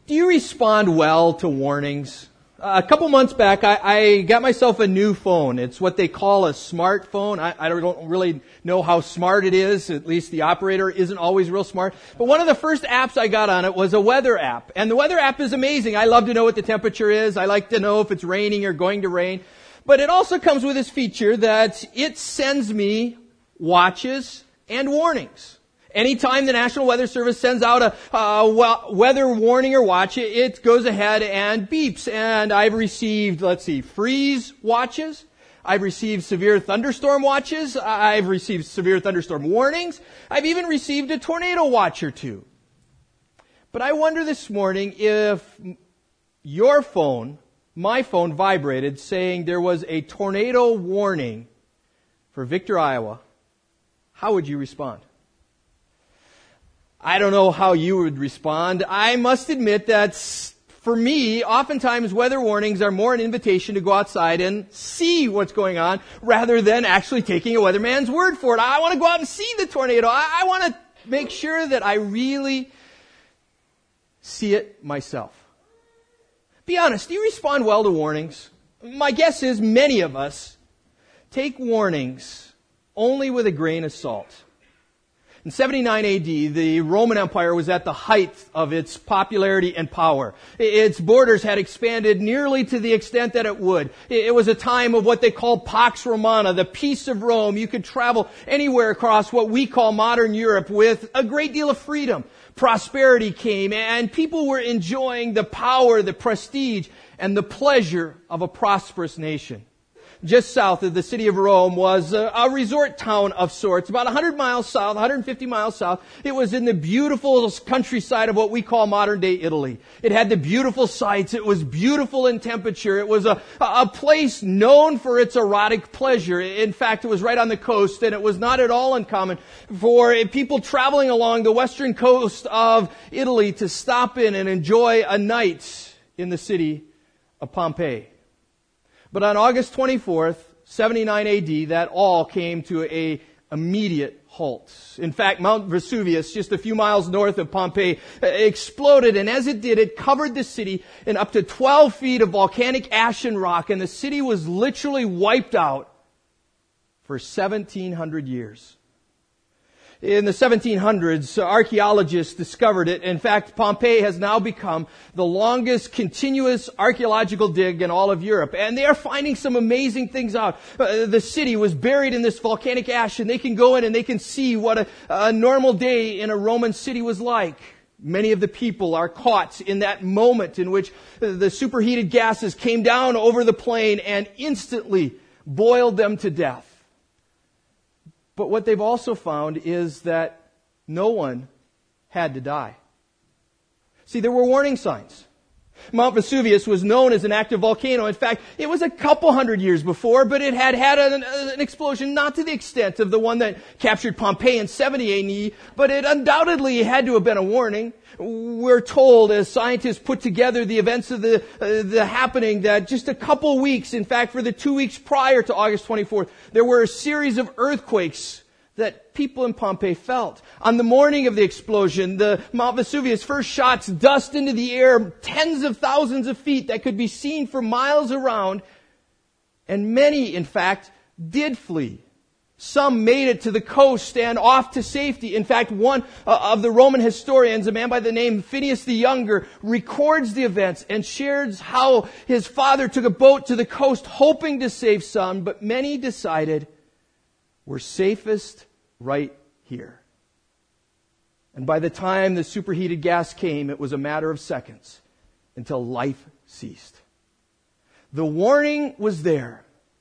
Do you respond well to warnings? A couple months back, I got myself a new phone. It's what they call a smartphone. I don't really know how smart it is. At least the operator isn't always real smart. But one of the first apps I got on it was a weather app. And the weather app is amazing. I love to know what the temperature is. I like to know if it's raining or going to rain. But it also comes with this feature that it sends me watches and warnings. Anytime the National Weather Service sends out a weather warning or watch, it goes ahead and beeps. And I've received, freeze watches. I've received severe thunderstorm watches. I've received severe thunderstorm warnings. I've even received a tornado watch or two. But I wonder this morning if your phone, my phone, vibrated saying there was a tornado warning for Victor, Iowa. How would you respond? I don't know how you would respond. I must admit that for me, oftentimes weather warnings are more an invitation to go outside and see what's going on rather than actually taking a weatherman's word for it. I want to go out and see the tornado. I want to make sure that I really see it myself. Be honest, do you respond well to warnings? My guess is many of us take warnings only with a grain of salt. In 79 AD, the Roman Empire was at the height of its popularity and power. Its borders had expanded nearly to the extent that it would. It was a time of what they called Pax Romana, the peace of Rome. You could travel anywhere across what we call modern Europe with a great deal of freedom. Prosperity came, and people were enjoying the power, the prestige, and the pleasure of a prosperous nation. Just south of the city of Rome was a resort town of sorts, about 100 miles south, 150 miles south. It was in the beautiful countryside of what we call modern-day Italy. It had the beautiful sights. It was beautiful in temperature. It was a place known for its erotic pleasure. In fact, it was right on the coast, and it was not at all uncommon for people traveling along the western coast of Italy to stop in and enjoy a night in the city of Pompeii. But on August 24th, 79 AD, that all came to an immediate halt. In fact, Mount Vesuvius, just a few miles north of Pompeii, exploded, and as it did, it covered the city in up to 12 feet of volcanic ash and rock, and the city was literally wiped out for 1,700 years. In the 1700s, archaeologists discovered it. In fact, Pompeii has now become the longest continuous archaeological dig in all of Europe. And they are finding some amazing things out. The city was buried in this volcanic ash, and they can go in and they can see what a normal day in a Roman city was like. Many of the people are caught in that moment in which the superheated gases came down over the plain and instantly boiled them to death. But what they've also found is that no one had to die. See, there were warning signs. Mount Vesuvius was known as an active volcano. In fact, it was a couple hundred years before, but it had an explosion not to the extent of the one that captured Pompeii in 70 AD, but it undoubtedly had to have been a warning. We're told, as scientists put together the events of the happening, that just a couple weeks, in fact, for the 2 weeks prior to August 24th, there were a series of earthquakes that people in Pompeii felt. On the morning of the explosion, the Mount Vesuvius first shot dust into the air, tens of thousands of feet that could be seen for miles around, and many, in fact, did flee. Some made it to the coast and off to safety. In fact, one of the Roman historians, a man by the name Phineas the Younger, records the events and shares how his father took a boat to the coast hoping to save some, but many decided we're safest right here. And by the time the superheated gas came, it was a matter of seconds until life ceased. The warning was there.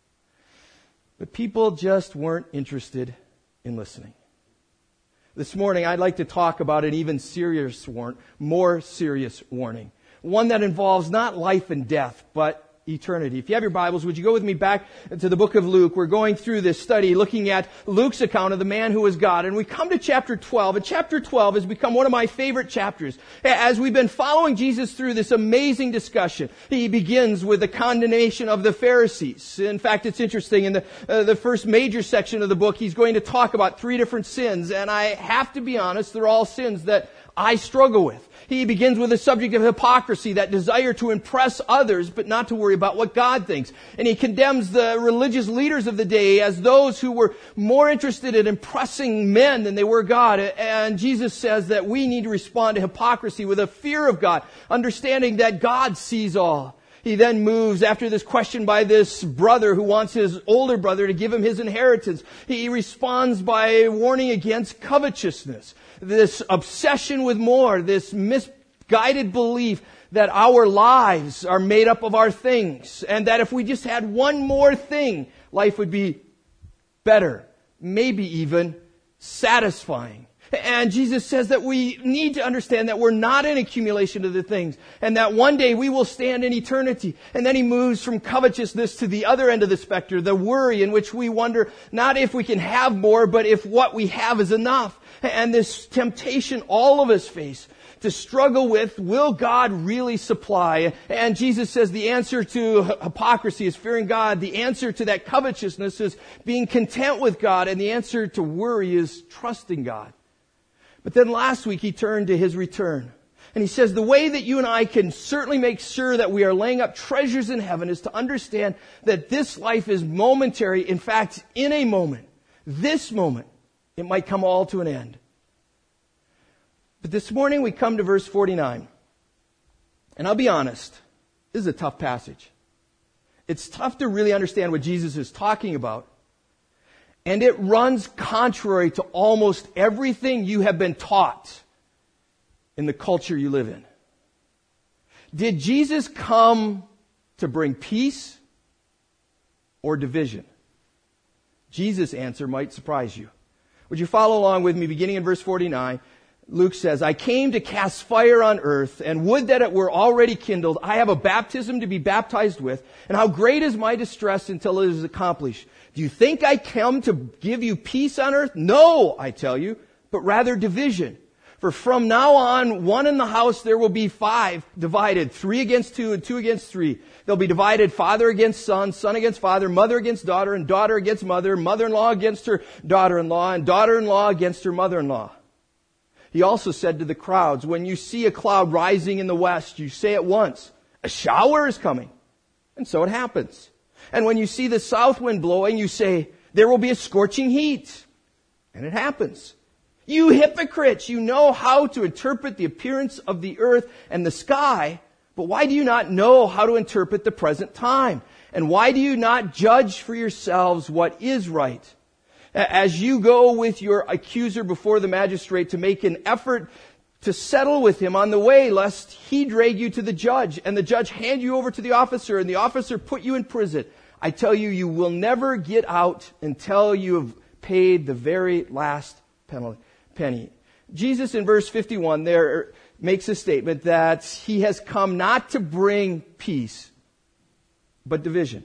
But people just weren't interested in listening. This morning, I'd like to talk about an even more serious warning. One that involves not life and death, but eternity. If you have your Bibles, would you go with me back to the book of Luke? We're going through this study looking at Luke's account of the man who was God. And we come to chapter 12. And chapter 12 has become one of my favorite chapters. As we've been following Jesus through this amazing discussion, he begins with the condemnation of the Pharisees. In fact, it's interesting. In the first major section of the book, he's going to talk about 3 different sins. And I have to be honest, they're all sins that I struggle with. He begins with the subject of hypocrisy, that desire to impress others, but not to worry about what God thinks. And he condemns the religious leaders of the day as those who were more interested in impressing men than they were God. And Jesus says that we need to respond to hypocrisy with a fear of God, understanding that God sees all. He then moves after this question by this brother who wants his older brother to give him his inheritance. He responds by warning against covetousness, this obsession with more, this misguided belief that our lives are made up of our things, and that if we just had one more thing, life would be better, maybe even satisfying. And Jesus says that we need to understand that we're not an accumulation of the things, and that one day we will stand in eternity. And then he moves from covetousness to the other end of the spectrum, the worry in which we wonder not if we can have more, but if what we have is enough. And this temptation all of us face to struggle with, will God really supply? And Jesus says the answer to hypocrisy is fearing God. The answer to that covetousness is being content with God. And the answer to worry is trusting God. But then last week he turned to his return. And he says the way that you and I can certainly make sure that we are laying up treasures in heaven is to understand that this life is momentary. In fact, in a moment, this moment, it might come all to an end. But this morning we come to verse 49. And I'll be honest, this is a tough passage. It's tough to really understand what Jesus is talking about. And it runs contrary to almost everything you have been taught in the culture you live in. Did Jesus come to bring peace or division? Jesus' answer might surprise you. Would you follow along with me beginning in verse 49? Luke says, I came to cast fire on earth, and would that it were already kindled. I have a baptism to be baptized with, and how great is my distress until it is accomplished. Do you think I come to give you peace on earth? No, I tell you, but rather division. For from now on, one in the house there will be 5 divided, 3 against 2 and 2 against 3. They'll be divided father against son, son against father, mother against daughter, and daughter against mother, mother-in-law against her daughter-in-law, and daughter-in-law against her mother-in-law. He also said to the crowds, when you see a cloud rising in the west, you say at once, a shower is coming. And so it happens. And when you see the south wind blowing, you say, there will be a scorching heat. And it happens. You hypocrites, you know how to interpret the appearance of the earth and the sky, but why do you not know how to interpret the present time? And why do you not judge for yourselves what is right? As you go with your accuser before the magistrate to make an effort to settle with him on the way, lest he drag you to the judge, and the judge hand you over to the officer, and the officer put you in prison. I tell you, you will never get out until you have paid the very last penny. Jesus in verse 51 there makes a statement that he has come not to bring peace, but division.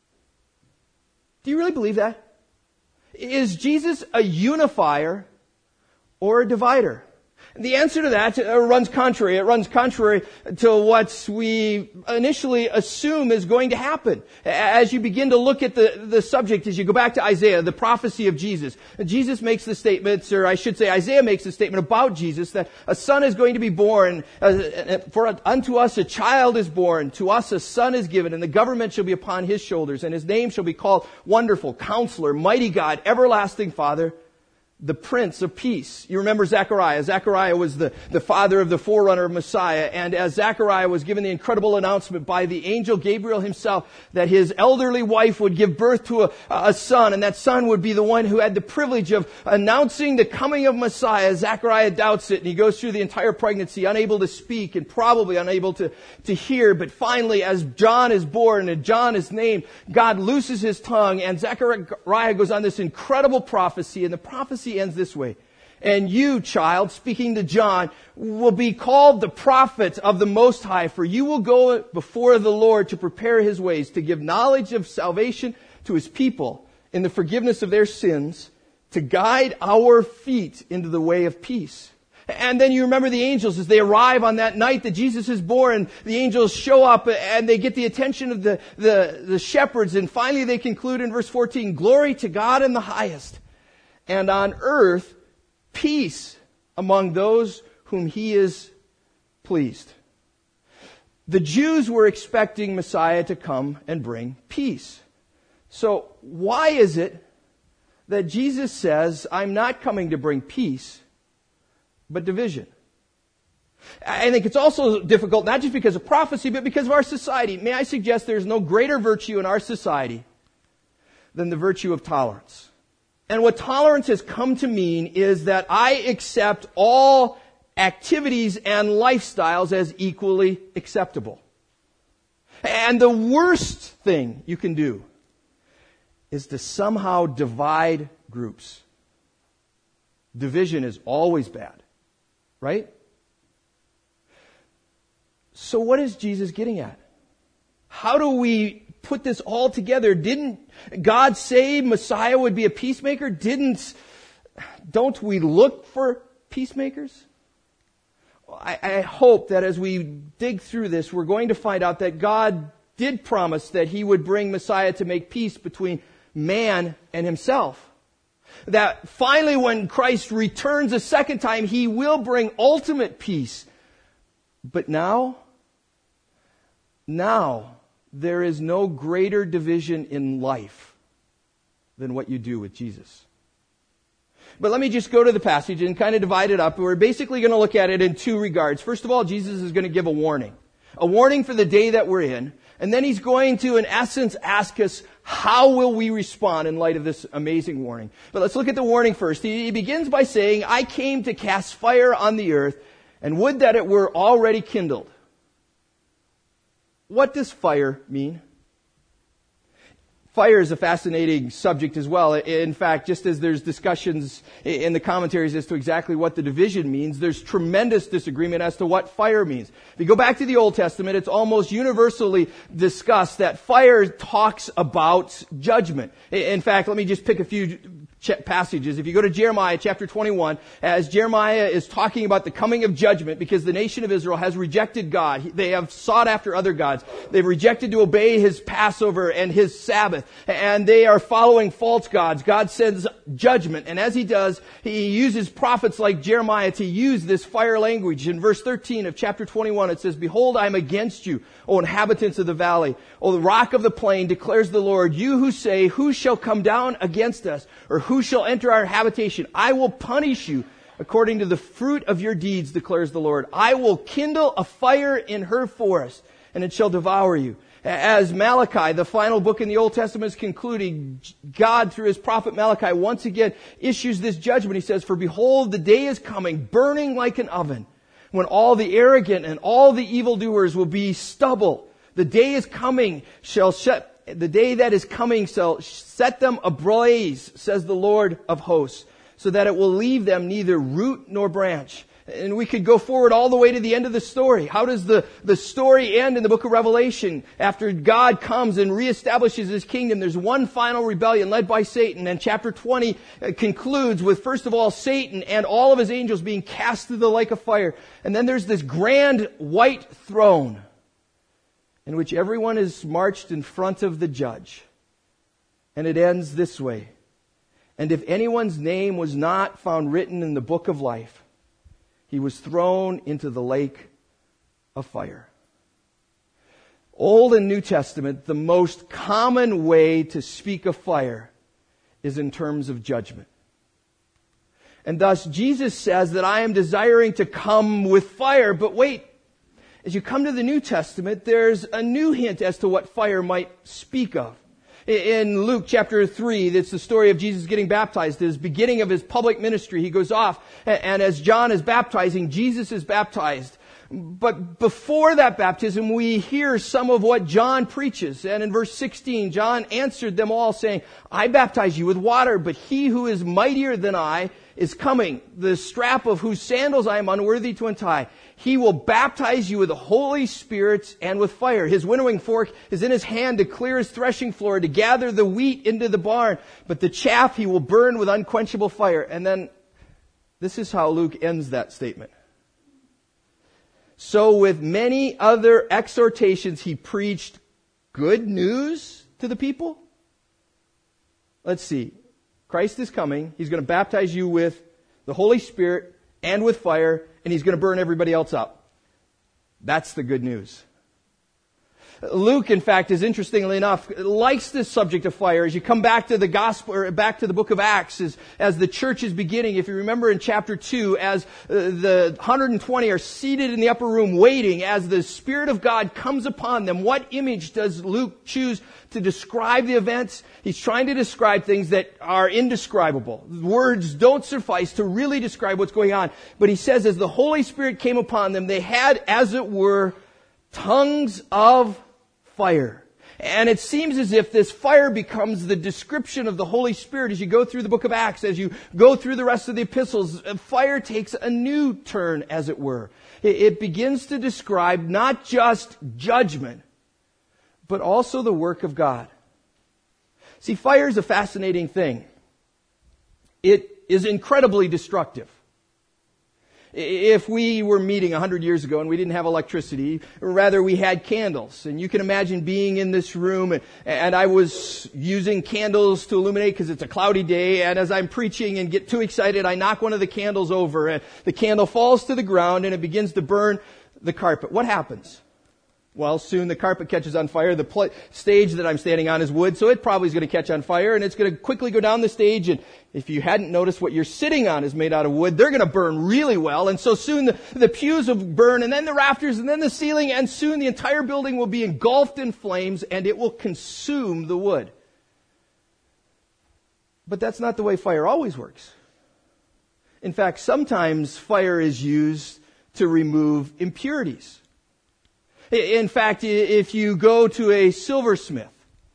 Do you really believe that? Is Jesus a unifier or a divider? The answer to that runs contrary. It runs contrary to what we initially assume is going to happen. As you begin to look at the subject, as you go back to Isaiah, the prophecy of Jesus, Jesus makes the statement, or I should say Isaiah makes the statement about Jesus, that a son is going to be born. For unto us a child is born, to us a son is given, and the government shall be upon his shoulders, and his name shall be called Wonderful, Counselor, Mighty God, Everlasting Father, the Prince of Peace. You remember Zechariah. Zechariah was the father of the forerunner of Messiah. And as Zechariah was given the incredible announcement by the angel Gabriel himself that his elderly wife would give birth to a son, and that son would be the one who had the privilege of announcing the coming of Messiah, Zechariah doubts it, and he goes through the entire pregnancy unable to speak and probably unable to hear. But finally, as John is born and John is named, God looses his tongue, and Zechariah goes on this incredible prophecy, and the prophecy ends this way. And you, child, speaking to John, will be called the prophet of the Most High, for you will go before the Lord to prepare his ways, to give knowledge of salvation to his people in the forgiveness of their sins, to guide our feet into the way of peace. And then you remember the angels as they arrive on that night that Jesus is born. The angels show up and they get the attention of the shepherds. And finally they conclude in verse 14, glory to God in the highest, and on earth, peace among those whom he is pleased. The Jews were expecting Messiah to come and bring peace. So why is it that Jesus says, I'm not coming to bring peace, but division? I think it's also difficult, not just because of prophecy, but because of our society. May I suggest there's no greater virtue in our society than the virtue of tolerance. And what tolerance has come to mean is that I accept all activities and lifestyles as equally acceptable. And the worst thing you can do is to somehow divide groups. Division is always bad, right? So what is Jesus getting at? How do we put this all together? Didn't God say Messiah would be a peacemaker? Don't we look for peacemakers? I hope that as we dig through this, we're going to find out that God did promise that He would bring Messiah to make peace between man and Himself. That finally when Christ returns a second time, He will bring ultimate peace. But now there is no greater division in life than what you do with Jesus. But let me just go to the passage and kind of divide it up. We're basically going to look at it in two regards. First of all, Jesus is going to give a warning for the day that we're in. And then He's going to, in essence, ask us, how will we respond in light of this amazing warning? But let's look at the warning first. He begins by saying, I came to cast fire on the earth, and would that it were already kindled. What does fire mean? Fire is a fascinating subject as well. In fact, just as there's discussions in the commentaries as to exactly what the division means, there's tremendous disagreement as to what fire means. If you go back to the Old Testament, it's almost universally discussed that fire talks about judgment. In fact, let me just pick a few passages. If you go to Jeremiah chapter 21, as Jeremiah is talking about the coming of judgment because the nation of Israel has rejected God. They have sought after other gods. They've rejected to obey His Passover and His Sabbath. And they are following false gods. God sends judgment. And as He does, He uses prophets like Jeremiah to use this fire language. In verse 13 of chapter 21, it says, Behold, I am against you, O inhabitants of the valley, O the rock of the plain, declares the Lord. You who say, who shall come down against us? Or who shall enter our habitation? I will punish you according to the fruit of your deeds, declares the Lord. I will kindle a fire in her forest, and it shall devour you. As Malachi, the final book in the Old Testament, is concluding, God, through His prophet Malachi, once again issues this judgment. He says, For behold, the day is coming, burning like an oven, when all the arrogant and all the evildoers will be stubble. The day is coming, the day that is coming shall set them ablaze, says the Lord of hosts, so that it will leave them neither root nor branch. And we could go forward all the way to the end of the story. How does the story end in the book of Revelation? After God comes and reestablishes His kingdom, there's one final rebellion led by Satan. And chapter 20 concludes with, first of all, Satan and all of his angels being cast through the lake of fire. And then there's this grand white throne in which everyone is marched in front of the judge. And it ends this way. And if anyone's name was not found written in the book of life, he was thrown into the lake of fire. Old and New Testament, the most common way to speak of fire is in terms of judgment. And thus Jesus says that I am desiring to come with fire. But wait, as you come to the New Testament, there's a new hint as to what fire might speak of. In Luke chapter 3, it's the story of Jesus getting baptized. At the beginning of His public ministry, He goes off, and as John is baptizing, Jesus is baptized. But before that baptism, we hear some of what John preaches. And in verse 16, John answered them all, saying, I baptize you with water, but He who is mightier than I is coming, the strap of whose sandals I am unworthy to untie. He will baptize you with the Holy Spirit and with fire. His winnowing fork is in His hand to clear His threshing floor, to gather the wheat into the barn, but the chaff He will burn with unquenchable fire. And then this is how Luke ends that statement. So with many other exhortations, He preached good news to the people. Let's see. Christ is coming. He's going to baptize you with the Holy Spirit and with fire, and he's going to burn everybody else up. That's the good news. Luke, in fact, is interestingly enough, likes this subject of fire. As you come back to the gospel, or back to the book of Acts, as the church is beginning, if you remember in chapter 2, as the 120 are seated in the upper room waiting, as the Spirit of God comes upon them, what image does Luke choose to describe the events? He's trying to describe things that are indescribable. Words don't suffice to really describe what's going on. But he says, as the Holy Spirit came upon them, they had, as it were, tongues of fire. And it seems as if this fire becomes the description of the Holy Spirit as you go through the book of Acts, as you go through the rest of the epistles. Fire takes a new turn, as it were. It begins to describe not just judgment, but also the work of God. See, fire is a fascinating thing. It is incredibly destructive. If we were meeting 100 years ago and we didn't have electricity, or rather we had candles, and you can imagine being in this room and I was using candles to illuminate because it's a cloudy day, and as I'm preaching and get too excited, I knock one of the candles over and the candle falls to the ground and it begins to burn the carpet. What happens? Well, soon the carpet catches on fire. The stage that I'm standing on is wood, so it probably is going to catch on fire, and it's going to quickly go down the stage. And if you hadn't noticed, what you're sitting on is made out of wood. They're going to burn really well, and so soon the pews will burn, and then the rafters, and then the ceiling, and soon the entire building will be engulfed in flames, and it will consume the wood. But that's not the way fire always works. In fact, sometimes fire is used to remove impurities. In fact, if you go to a silversmith,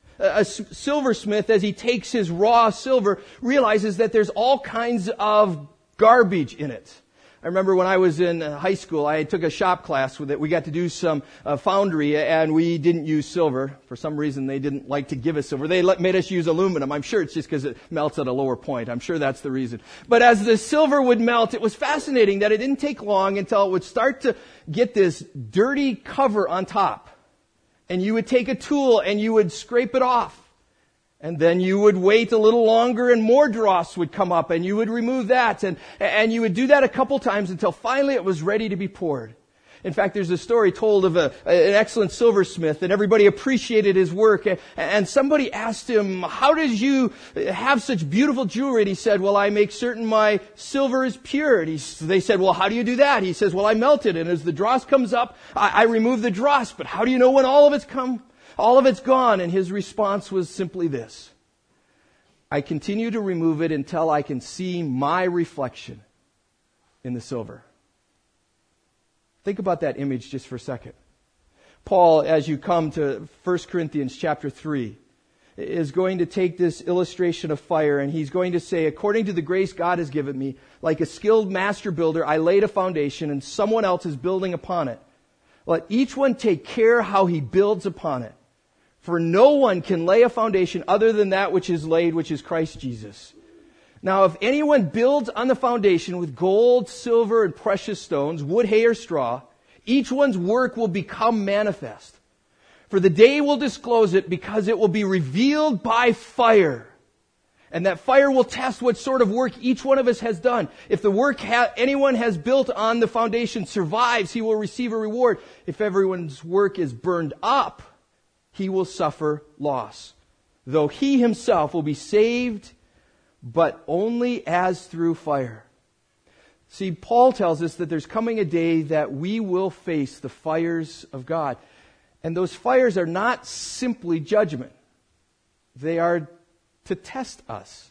as he takes his raw silver, realizes that there's all kinds of garbage in it. I remember when I was in high school, I took a shop class with it. We got to do some foundry, and we didn't use silver. For some reason, they didn't like to give us silver. They made us use aluminum. I'm sure it's just because it melts at a lower point. I'm sure that's the reason. But as the silver would melt, it was fascinating that it didn't take long until it would start to get this dirty cover on top. And you would take a tool and you would scrape it off. And then you would wait a little longer and more dross would come up and you would remove that. And you would do that a couple times until finally it was ready to be poured. In fact, there's a story told of an excellent silversmith, and everybody appreciated his work. And somebody asked him, how did you have such beautiful jewelry? And he said, well, I make certain my silver is pure. And they said, well, how do you do that? He says, well, I melt it, and as the dross comes up, I remove the dross. But how do you know when all of it's gone? And his response was simply this: I continue to remove it until I can see my reflection in the silver. Think about that image just for a second. Paul, as you come to 1 Corinthians chapter 3, is going to take this illustration of fire, and he's going to say, according to the grace God has given me, like a skilled master builder, I laid a foundation and someone else is building upon it. Let each one take care how he builds upon it. For no one can lay a foundation other than that which is laid, which is Christ Jesus. Now, if anyone builds on the foundation with gold, silver, and precious stones, wood, hay, or straw, each one's work will become manifest. For the day will disclose it, because it will be revealed by fire. And that fire will test what sort of work each one of us has done. If the work anyone has built on the foundation survives, he will receive a reward. If everyone's work is burned up, he will suffer loss, though he himself will be saved, but only as through fire. See, Paul tells us that there's coming a day that we will face the fires of God. And those fires are not simply judgment. They are to test us.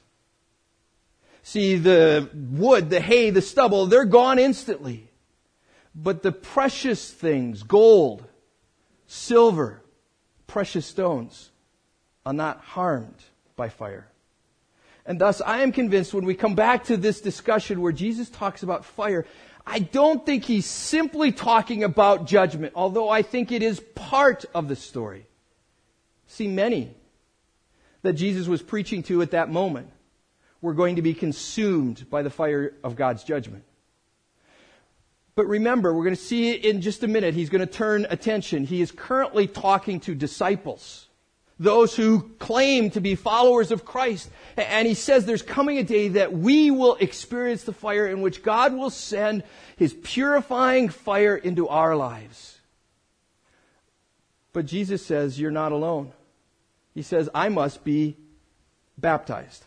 See, the wood, the hay, the stubble, they're gone instantly. But the precious things, gold, silver, precious stones, are not harmed by fire. And thus, I am convinced when we come back to this discussion where Jesus talks about fire, I don't think he's simply talking about judgment, although I think it is part of the story. See, many that Jesus was preaching to at that moment were going to be consumed by the fire of God's judgment. But remember, we're going to see in just a minute, he's going to turn attention. He is currently talking to disciples. those who claim to be followers of Christ. And he says there's coming a day that we will experience the fire in which God will send His purifying fire into our lives. But Jesus says, you're not alone. He says, I must be baptized.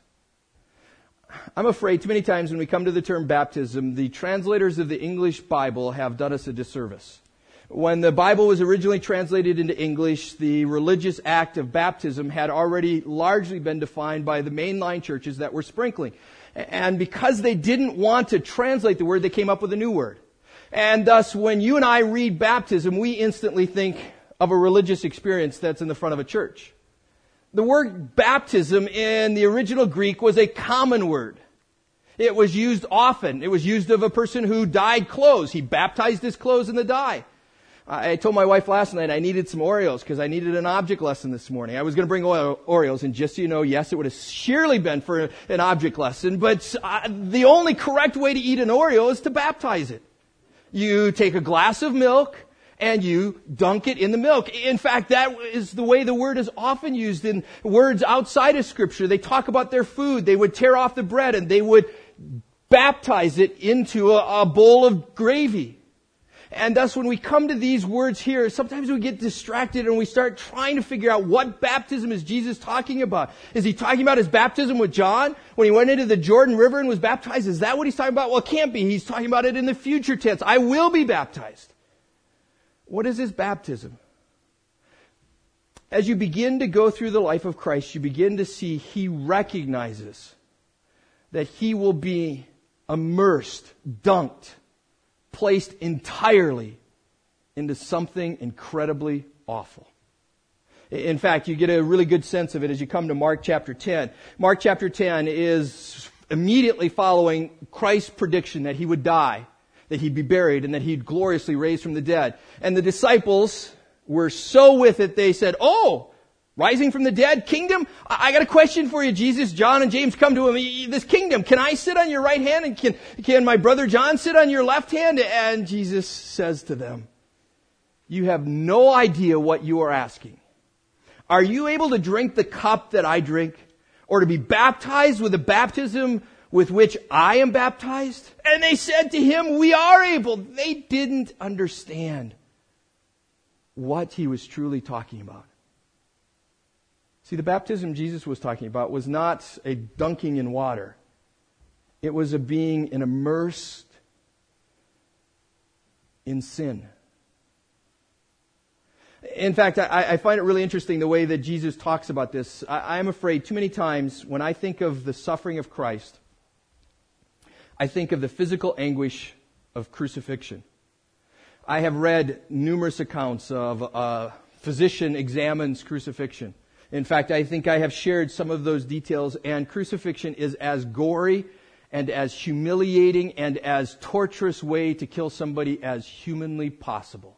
I'm afraid too many times when we come to the term baptism, the translators of the English Bible have done us a disservice. When the Bible was originally translated into English, the religious act of baptism had already largely been defined by the mainline churches that were sprinkling. And because they didn't want to translate the word, they came up with a new word. And thus, when you and I read baptism, we instantly think of a religious experience that's in the front of a church. The word baptism in the original Greek was a common word. It was used often. It was used of a person who dyed clothes. He baptized his clothes in the dye. I told my wife last night I needed some Oreos because I needed an object lesson this morning. I was going to bring Oreos, and just so you know, yes, it would have surely been for an object lesson, but the only correct way to eat an Oreo is to baptize it. You take a glass of milk, and you dunk it in the milk. In fact, that is the way the word is often used in words outside of Scripture. They talk about their food. They would tear off the bread and they would baptize it into a bowl of gravy. And thus, when we come to these words here, sometimes we get distracted and we start trying to figure out what baptism is Jesus talking about. Is he talking about his baptism with John when he went into the Jordan River and was baptized? Is that what he's talking about? Well, it can't be. He's talking about it in the future tense. I will be baptized. What is his baptism? As you begin to go through the life of Christ, you begin to see he recognizes that he will be immersed, dunked, placed entirely into something incredibly awful. In fact, you get a really good sense of it as you come to Mark chapter 10. Mark chapter 10 is immediately following Christ's prediction that he would die, that he'd be buried, and that he'd gloriously raise from the dead. And the disciples were so with it, they said, oh, rising from the dead, kingdom? I got a question for you, Jesus. John and James come to him. This kingdom, can I sit on your right hand? And can my brother John sit on your left hand? And Jesus says to them, you have no idea what you are asking. Are you able to drink the cup that I drink? Or to be baptized with the baptism with which I am baptized? And they said to him, we are able. They didn't understand what he was truly talking about. See, the baptism Jesus was talking about was not a dunking in water. It was a being immersed in sin. In fact, I find it really interesting the way that Jesus talks about this. I'm afraid too many times when I think of the suffering of Christ, I think of the physical anguish of crucifixion. I have read numerous accounts of a physician examines crucifixion. In fact, I think I have shared some of those details, and crucifixion is as gory and as humiliating and as torturous way to kill somebody as humanly possible.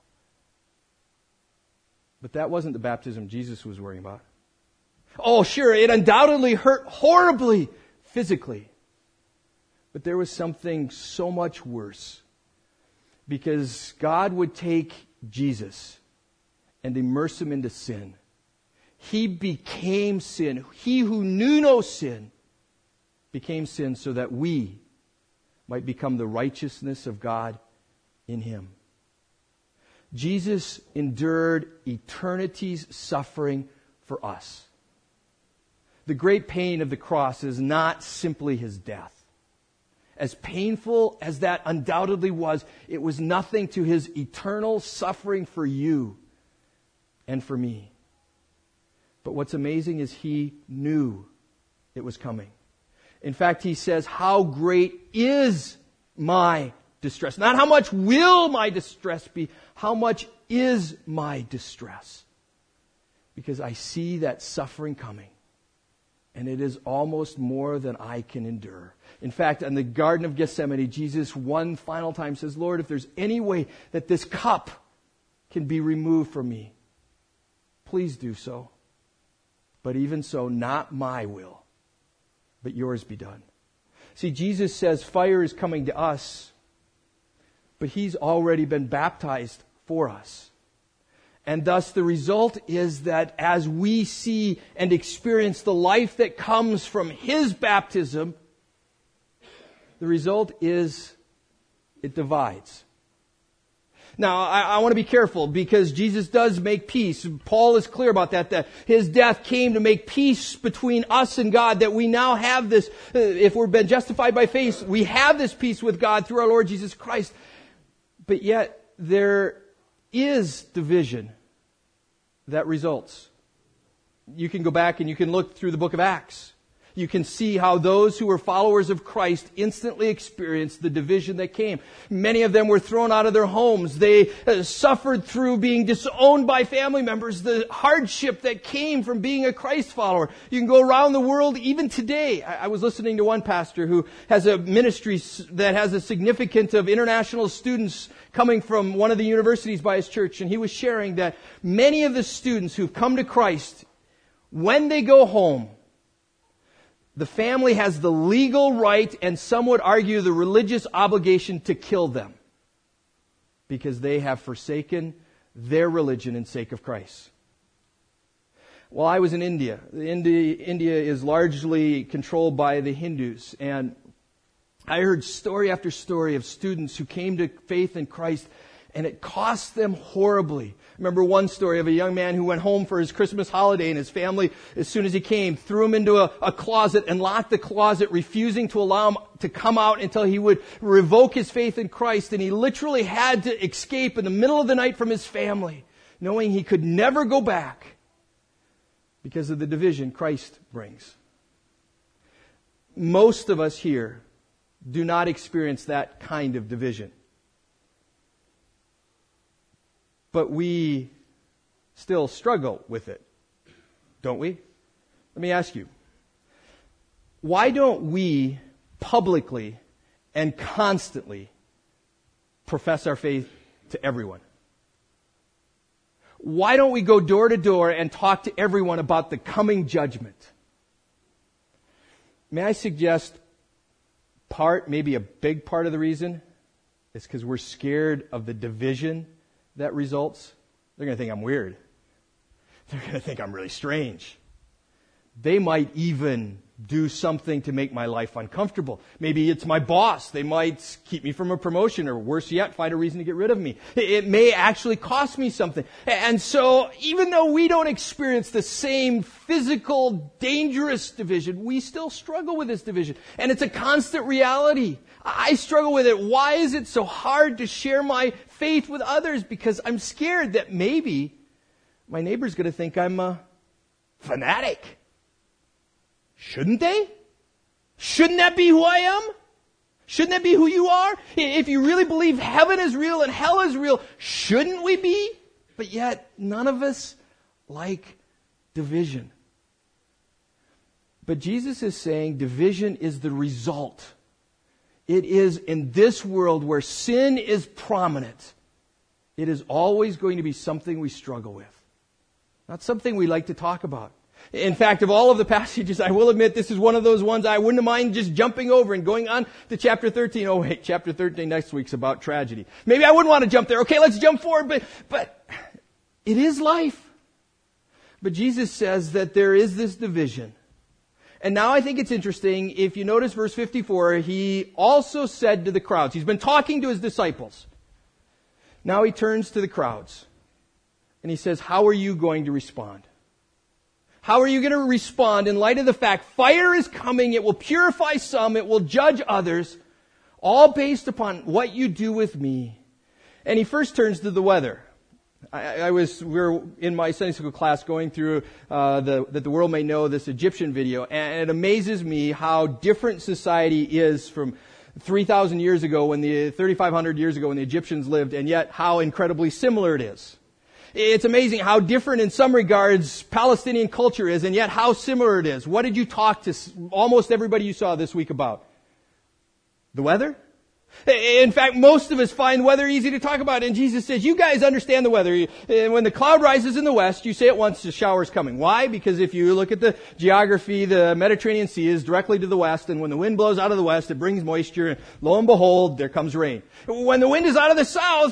But that wasn't the baptism Jesus was worrying about. Oh, sure, it undoubtedly hurt horribly physically. But there was something so much worse. Because God would take Jesus and immerse him into sin. He became sin. He who knew no sin became sin so that we might become the righteousness of God in him. Jesus endured eternity's suffering for us. The great pain of the cross is not simply his death. As painful as that undoubtedly was, it was nothing to his eternal suffering for you and for me. But what's amazing is he knew it was coming. In fact, he says, how great is my distress? Not how much will my distress be, how much is my distress? Because I see that suffering coming. And it is almost more than I can endure. In fact, in the Garden of Gethsemane, Jesus one final time says, Lord, if there's any way that this cup can be removed from me, please do so. But even so, not my will, but yours be done. See, Jesus says fire is coming to us, but he's already been baptized for us. And thus the result is that as we see and experience the life that comes from His baptism, the result is it divides. Now, I want to be careful because Jesus does make peace. Paul is clear about that His death came to make peace between us and God, that we now have this, if we've been justified by faith, we have this peace with God through our Lord Jesus Christ. But yet, there is division that results. You can go back and you can look through the book of Acts. You can see how those who were followers of Christ instantly experienced the division that came. Many of them were thrown out of their homes. They suffered through being disowned by family members, the hardship that came from being a Christ follower. You can go around the world even today. I was listening to one pastor who has a ministry that has a significant of international students coming from one of the universities by his church, and he was sharing that many of the students who've come to Christ, when they go home, the family has the legal right, and some would argue the religious obligation, to kill them because they have forsaken their religion in sake of Christ. Well, I was in India. India is largely controlled by the Hindus, and I heard story after story of students who came to faith in Christ, and it cost them horribly. I remember one story of a young man who went home for his Christmas holiday, and his family, as soon as he came, threw him into a closet and locked the closet, refusing to allow him to come out until he would revoke his faith in Christ. And he literally had to escape in the middle of the night from his family, knowing he could never go back because of the division Christ brings. Most of us here do not experience that kind of division. But we still struggle with it, don't we? Let me ask you, why don't we publicly and constantly profess our faith to everyone? Why don't we go door to door and talk to everyone about the coming judgment? May I suggest maybe a big part of the reason is because we're scared of the division that results. They're going to think I'm weird. They're going to think I'm really strange. They might even do something to make my life uncomfortable. Maybe it's my boss. They might keep me from a promotion, or worse yet, find a reason to get rid of me. It may actually cost me something. And so, even though we don't experience the same physical, dangerous division, we still struggle with this division. And it's a constant reality. I struggle with it. Why is it so hard to share my faith with others? Because I'm scared that maybe my neighbor's going to think I'm a fanatic. Shouldn't they? Shouldn't that be who I am? Shouldn't that be who you are? If you really believe heaven is real and hell is real, shouldn't we be? But yet, none of us like division. But Jesus is saying division is the result. It is in this world where sin is prominent. It is always going to be something we struggle with. Not something we like to talk about. In fact, of all of the passages, I will admit this is one of those ones I wouldn't mind just jumping over and going on to chapter 13. Oh wait, chapter 13 next week's about tragedy. Maybe I wouldn't want to jump there. Okay, let's jump forward, but it is life. But Jesus says that there is this division. And now I think it's interesting, if you notice verse 54, he also said to the crowds, he's been talking to his disciples. Now he turns to the crowds and he says, how are you going to respond? How are you going to respond in light of the fact fire is coming, it will purify some, it will judge others, all based upon what you do with me? And he first turns to the weather. We were in my Sunday school class going through that the world may know, this Egyptian video, and it amazes me how different society is from 3,000 years ago, 3,500 years ago when the Egyptians lived, and yet how incredibly similar it is. It's amazing how different in some regards Palestinian culture is, and yet how similar it is. What did you talk to almost everybody you saw this week about? The weather? In fact, most of us find weather easy to talk about, and Jesus says, you guys understand the weather. When the cloud rises in the west, you say at once the shower's coming. Why? Because if you look at the geography, the Mediterranean Sea is directly to the west, and when the wind blows out of the west, it brings moisture, and lo and behold, there comes rain. When the wind is out of the south,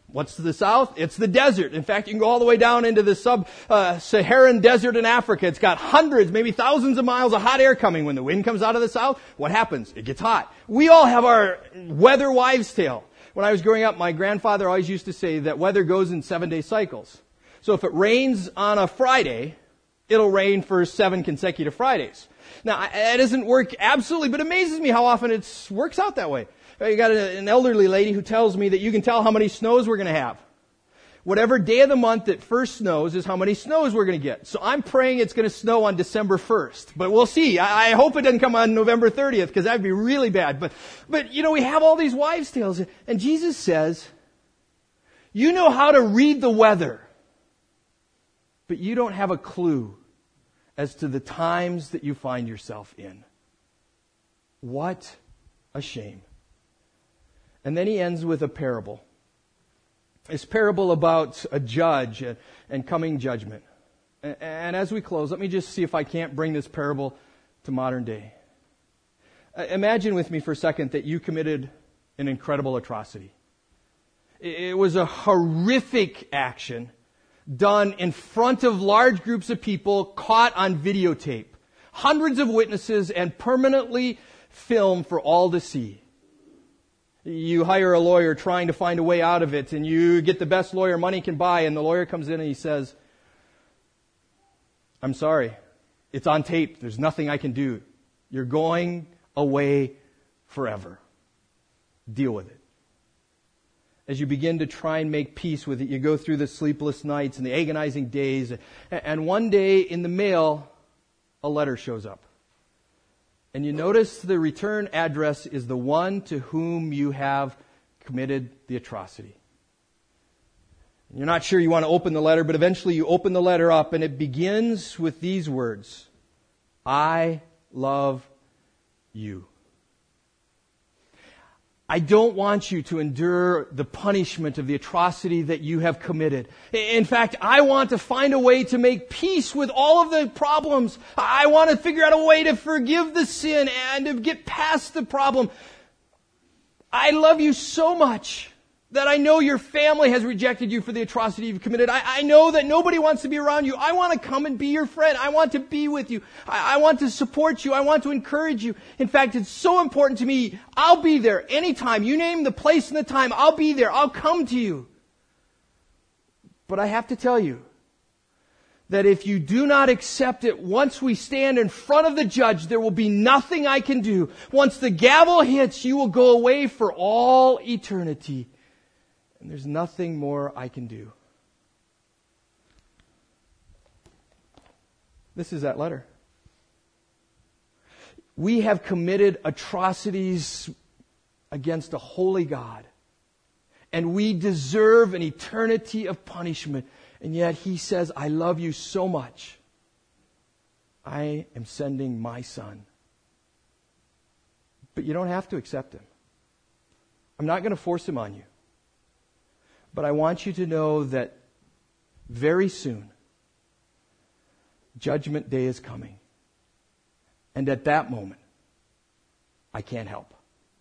What's to the south? It's the desert. In fact, you can go all the way down into the sub-Saharan desert in Africa. It's got hundreds, maybe thousands of miles of hot air coming. When the wind comes out of the south, what happens? It gets hot. We all have our weather wives' tale. When I was growing up, my grandfather always used to say that weather goes in 7-day cycles. So if it rains on a Friday, it'll rain for 7 consecutive Fridays. Now, that doesn't work absolutely, but it amazes me how often it works out that way. You got an elderly lady who tells me that you can tell how many snows we're going to have. Whatever day of the month it first snows is how many snows we're going to get. So I'm praying it's going to snow on December 1st. But we'll see. I hope it doesn't come on November 30th because that'd be really bad. But you know, we have all these wives' tales. And Jesus says, you know how to read the weather, but you don't have a clue as to the times that you find yourself in. What a shame. And then he ends with a parable. This parable about a judge and coming judgment. And as we close, let me just see if I can't bring this parable to modern day. Imagine with me for a second that you committed an incredible atrocity. It was a horrific action done in front of large groups of people, caught on videotape. Hundreds of witnesses and permanently filmed for all to see. You hire a lawyer trying to find a way out of it, and you get the best lawyer money can buy, and the lawyer comes in and he says, I'm sorry, it's on tape. There's nothing I can do. You're going away forever. Deal with it. As you begin to try and make peace with it, you go through the sleepless nights and the agonizing days, and one day in the mail, a letter shows up. And you notice the return address is the one to whom you have committed the atrocity. You're not sure you want to open the letter, but eventually you open the letter up and it begins with these words, I love you. I don't want you to endure the punishment of the atrocity that you have committed. In fact, I want to find a way to make peace with all of the problems. I want to figure out a way to forgive the sin and to get past the problem. I love you so much that I know your family has rejected you for the atrocity you've committed. I know that nobody wants to be around you. I want to come and be your friend. I want to be with you. I want to support you. I want to encourage you. In fact, it's so important to me. I'll be there anytime. You name the place and the time. I'll be there. I'll come to you. But I have to tell you that if you do not accept it, once we stand in front of the judge, there will be nothing I can do. Once the gavel hits, you will go away for all eternity. And there's nothing more I can do. This is that letter. We have committed atrocities against a holy God. And we deserve an eternity of punishment. And yet he says, I love you so much. I am sending my son. But you don't have to accept him. I'm not going to force him on you. But I want you to know that very soon, Judgment Day is coming. And at that moment, I can't help.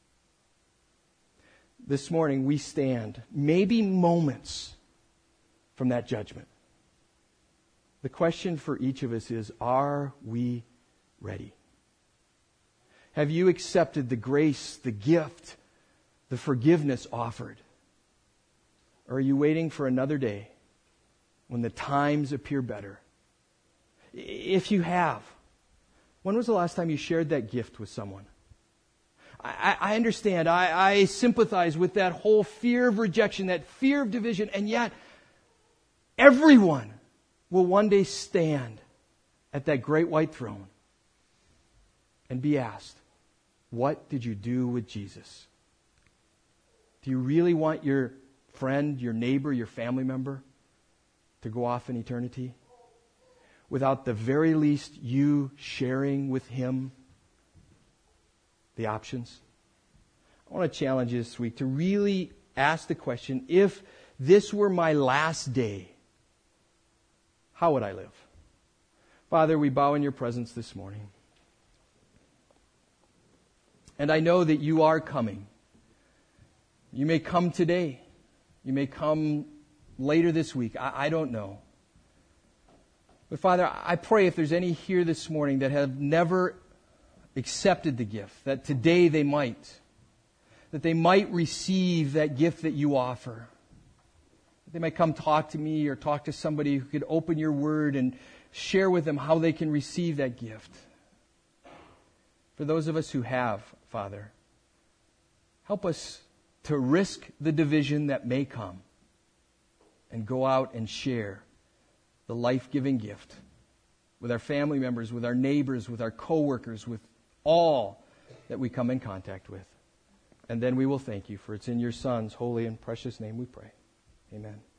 This morning, we stand maybe moments from that judgment. The question for each of us is, are we ready? Have you accepted the grace, the gift, the forgiveness offered? Or are you waiting for another day when the times appear better? If you have, when was the last time you shared that gift with someone? I understand. I sympathize with that whole fear of rejection, that fear of division, and yet everyone will one day stand at that great white throne and be asked, what did you do with Jesus? Do you really want your friend, your neighbor, your family member to go off in eternity without the very least you sharing with him the options? I want to challenge you this week to really ask the question, if this were my last day, how would I live? Father, we bow in your presence this morning. And I know that you are coming. You may come today. You may come later this week. I don't know. But Father, I pray if there's any here this morning that have never accepted the gift, that today they might. That they might receive that gift that you offer. That they might come talk to me or talk to somebody who could open your word and share with them how they can receive that gift. For those of us who have, Father, help us to risk the division that may come and go out and share the life-giving gift with our family members, with our neighbors, with our co-workers, with all that we come in contact with. And then we will thank you, for it's in your Son's holy and precious name we pray. Amen.